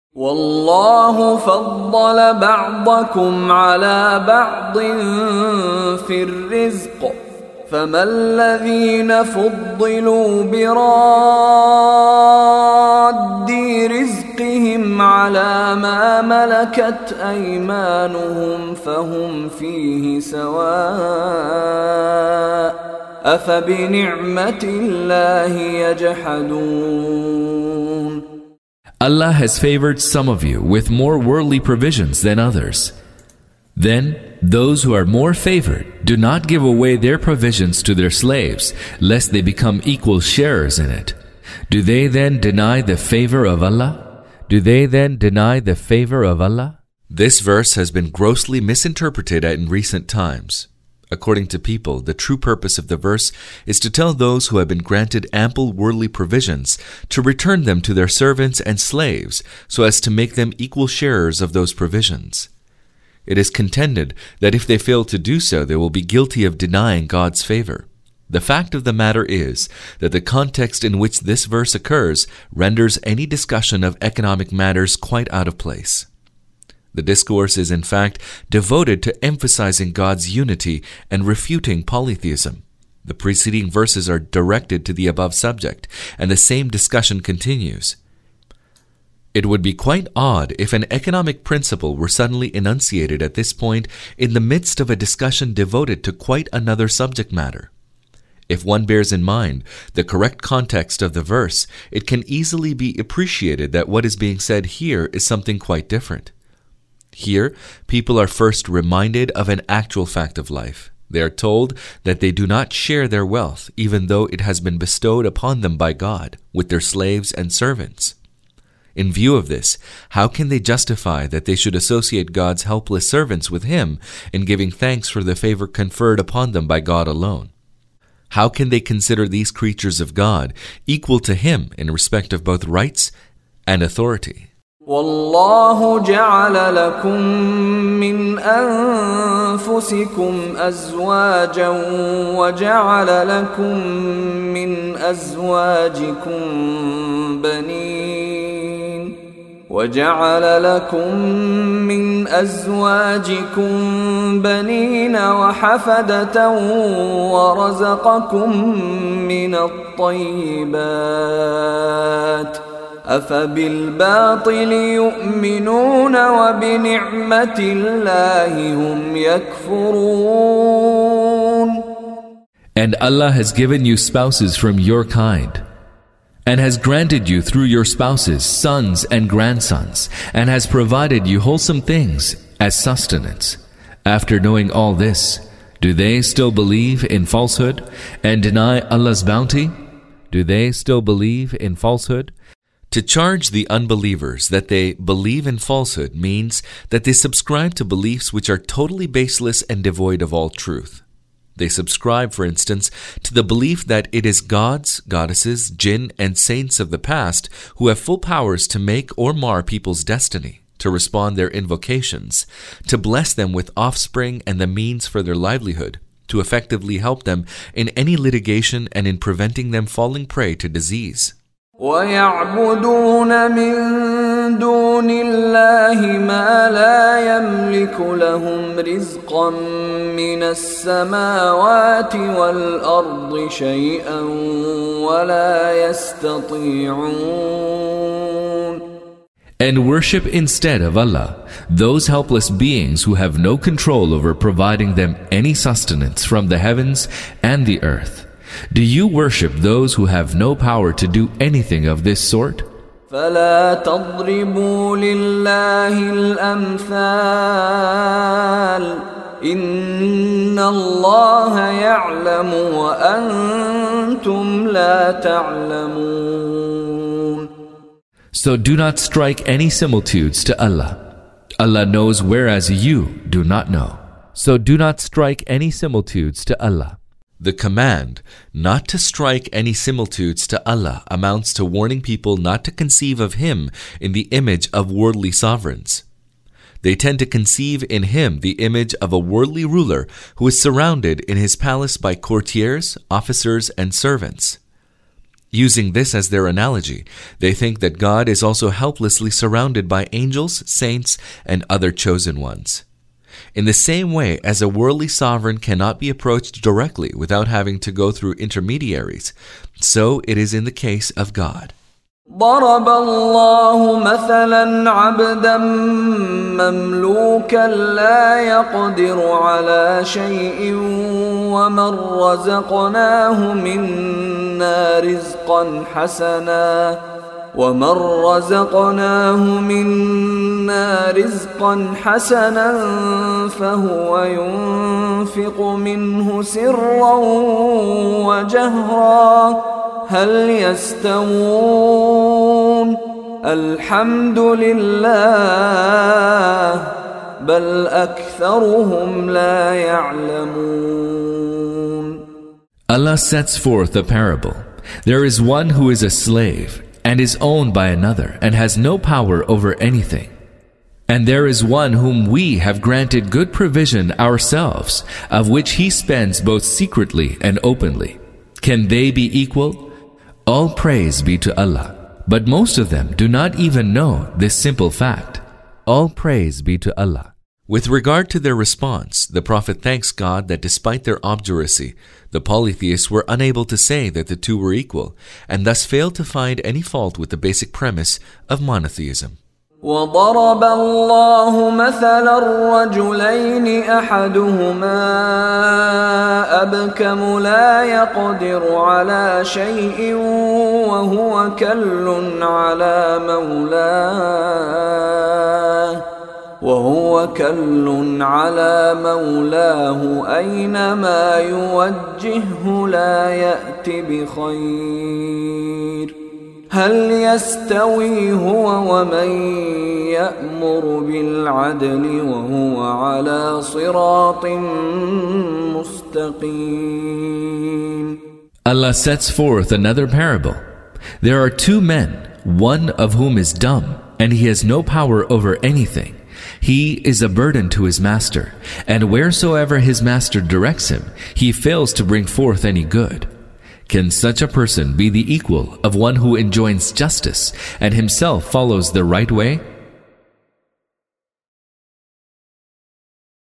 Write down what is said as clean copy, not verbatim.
والله فضل بعضكم على بعض في الرزق فما الذين فضلوا براد رزقهم على ما ملكت أيمانهم فهم فيه سواء أفبنعمة الله يجحدون. Allah has favored some of you with more worldly provisions than others. Then those who are more favored do not give away their provisions to their slaves, lest they become equal sharers in it. Do they then deny the favor of Allah? This verse has been grossly misinterpreted in recent times. According to people, the true purpose of the verse is to tell those who have been granted ample worldly provisions to return them to their servants and slaves so as to make them equal sharers of those provisions. It is contended that if they fail to do so, they will be guilty of denying God's favor. The fact of the matter is that the context in which this verse occurs renders any discussion of economic matters quite out of place. The discourse is in fact devoted to emphasizing God's unity and refuting polytheism. The preceding verses are directed to the above subject, and the same discussion continues. It would be quite odd if an economic principle were suddenly enunciated at this point in the midst of a discussion devoted to quite another subject matter. If one bears in mind the correct context of the verse, it can easily be appreciated that what is being said here is something quite different. Here, people are first reminded of an actual fact of life. They are told that they do not share their wealth, even though it has been bestowed upon them by God, with their slaves and servants. In view of this, how can they justify that they should associate God's helpless servants with Him in giving thanks for the favor conferred upon them by God alone? How can they consider these creatures of God equal to Him in respect of both rights and authority? والله جعل لكم من أنفسكم أزواجا وجعل لكم من أزواجكم بنين وحفدة ورزقكم من الطيبات أفبالباطل يؤمنون وبنعمة الله هم يكفرون. And Allah has given you spouses from your kind, and has granted you through your spouses sons and grandsons, and has provided you wholesome things as sustenance. After knowing all this, do they still believe in falsehood and deny Allah's bounty? To charge the unbelievers that they believe in falsehood means that they subscribe to beliefs which are totally baseless and devoid of all truth. They subscribe, for instance, to the belief that it is gods, goddesses, jinn, and saints of the past who have full powers to make or mar people's destiny, to respond their invocations, to bless them with offspring and the means for their livelihood, to effectively help them in any litigation and in preventing them falling prey to disease. ويعبدون من دون الله ما لا يملك لهم رزقا من السماوات والأرض شيئا ولا يستطيعون. And worship instead of Allah those helpless beings who have no control over providing them any sustenance from the heavens and the earth. Do you worship those who have no power to do anything of this sort? فلا تضربوا لله الأمثال إن الله يعلم وأنتم لا تعلمون. So do not strike any similitudes to Allah. Allah knows whereas you do not know. So do not strike any similitudes to Allah. The command not to strike any similitudes to Allah amounts to warning people not to conceive of Him in the image of worldly sovereigns. They tend to conceive in Him the image of a worldly ruler who is surrounded in his palace by courtiers, officers, and servants. Using this as their analogy, they think that God is also helplessly surrounded by angels, saints, and other chosen ones. In the same way as a worldly sovereign cannot be approached directly without having to go through intermediaries, so it is in the case of God. ضرب الله مثلا عبدا مملوكا لا يقدر على شيء ومن رزقناه منا رزقا حسنا فهو ينفق منه سرا وجهرا هل يستوون الحمد لله بل أكثرهم لا يعلمون. Allah sets forth a parable. There is one who is a slave and is owned by another and has no power over anything. And there is one whom we have granted good provision ourselves, of which he spends both secretly and openly. Can they be equal? All praise be to Allah. But most of them do not even know this simple fact. All praise be to Allah. With regard to their response, the Prophet thanks God that despite their obduracy, the polytheists were unable to say that the two were equal, and thus failed to find any fault with the basic premise of monotheism. وضرب الله مثلا الرجلين أحدهما أبكم لا يقدر على شيء وهو كل على مولاه أينما يوجهه لا يأت بخير هل يستوي هو ومن يأمر بالعدل وهو على صراط مستقيم. Allah sets forth another parable. There are two men, one of whom is dumb, and he has no power over anything. He is a burden to his master, and wheresoever his master directs him, he fails to bring forth any good. Can such a person be the equal of one who enjoins justice and himself follows the right way?